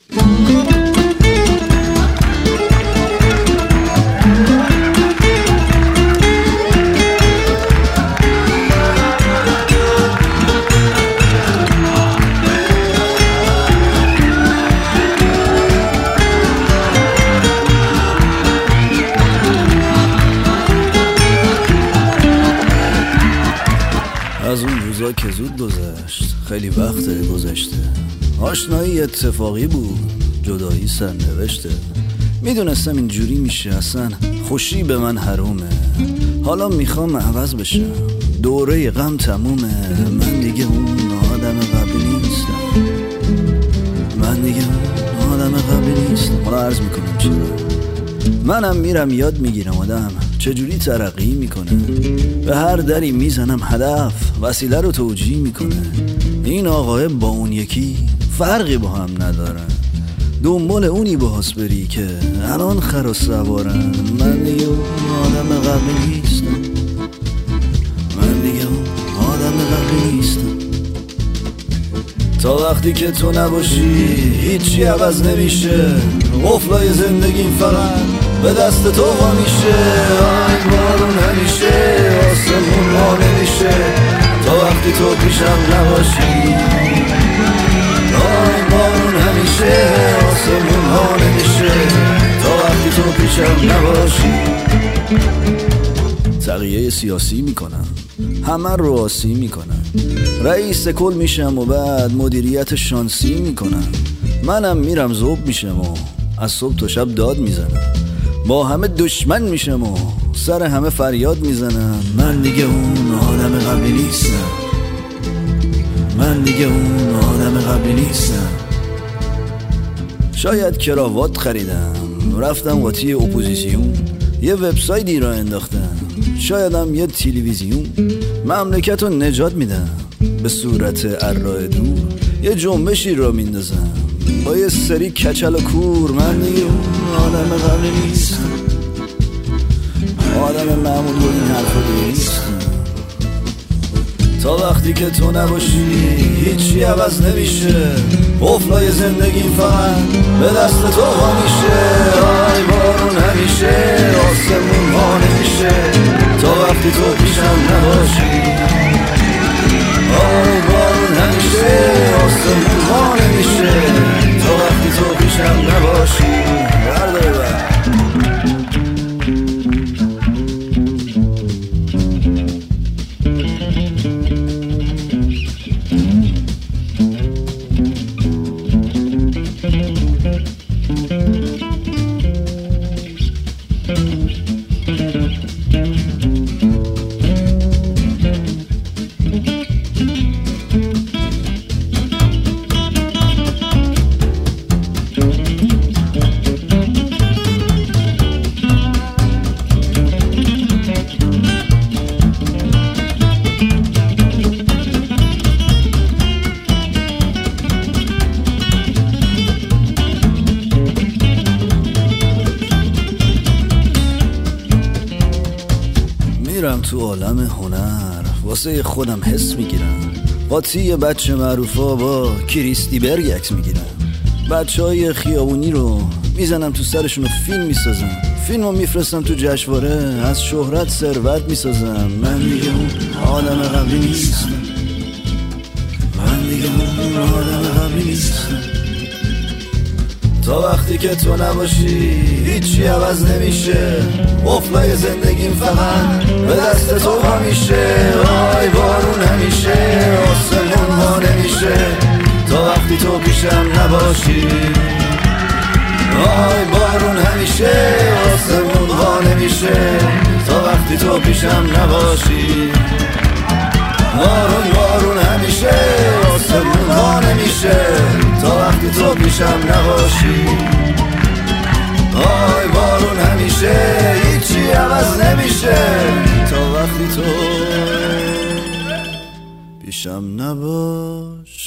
از اون روزا که زود گذشت، خیلی وقت گذشته. آشنایی اتفاقی بود، جدایی سرنوشته. میدونستم اینجوری میشه، اصلا خوشی به من حرومه. حالا میخوام عوض بشم، دوره غم تمومه. من دیگه اون آدم قبلی نیستم، من دیگه اون آدم قبلی نیستم. حالا عرض میکنم چرا. منم میرم یاد میگیرم آدم چجوری ترقی میکنه. به هر دری میزنم هدف وسیله رو توجیه میکنه. این آقای با اون یکی فرقی با هم ندارن، دنبال اونی باهاس بری که الان خر و سوارن. من دیگه اون آدم قبلی نیستم، من دیگه اون آدم قبلی نیستم. تا وقتی که تو نباشی هیچی عوض نمیشه. قفلای زندگیم فقط به دست تو وا میشه. آی بارون همیشه آسمون ها نمیشه تا وقتی تو پیشم نباشی. آی بارون همیشه آسمون ها نمیشه تا وقتی تو پیشم نباشی. تغییه سیاسی میکنم، همه رو آسی میکنم. رئیس کل میشم و بعد مدیریت شانسی میکنم. منم میرم ذوب میشم و از صبح تا شب داد میزنم. با همه دشمن میشم و سر همه فریاد میزنم. من دیگه اون آدم قبلی نیستم، من دیگه اون آدم قبلی نیستم. شاید کراوات خریدم، رفتم قاطی اپوزیسیون، یه وبسایتی را انداختم. شایدم یه تلویزیون مملکت رو نجات میدم. به صورت ارائه دور یه جنبشی را میندازم با یه سری کچل و کور. من دیگه اون آدم قبلی نیستم، آدم معمول و این حرفا نیستم. تا وقتی که تو نباشی هیچی عوض نمیشه. قفلای زندگیم فقط به دست تو وا میشه. آی بارون همیشه آسمون ها نمیشه تا وقتی تو پیشم نباشی. آی بارون همیشه آسمون ها نمیشه تا وقتی تو پیشم نباشی. برداره بر میرم تو عالم هنر، واسه خودم حس میگیرم. قاطی بچه معروفا با کریستی برگ عکس میگیرم. بچه های خیابونی رو میزنم تو سرشون و فیلم میسازم. فیلم رو میفرستم تو جشنواره، از شهرت ثروت میسازم. من دیگه اون آدم قبلی نیستم، من دیگه اون آدم قبلی نیستم. تا وقتی که تو نباشی هیچی عوض نمیشه. قفلای زندگیم فقط به دست تو همیشه. آی بارون همیشه آسمون ها نمیشه تا وقتی تو پیشم نباشی. آی بارون همیشه آسمون ها نمیشه تا وقتی تو پیشم نباشی. بارون همیشه آسمون ها نمیشه تا وقتی تو پیشم نباشی. آی بارون همیشه هیچی عوض نمیشه تا وقتی تو پیشم نباشی.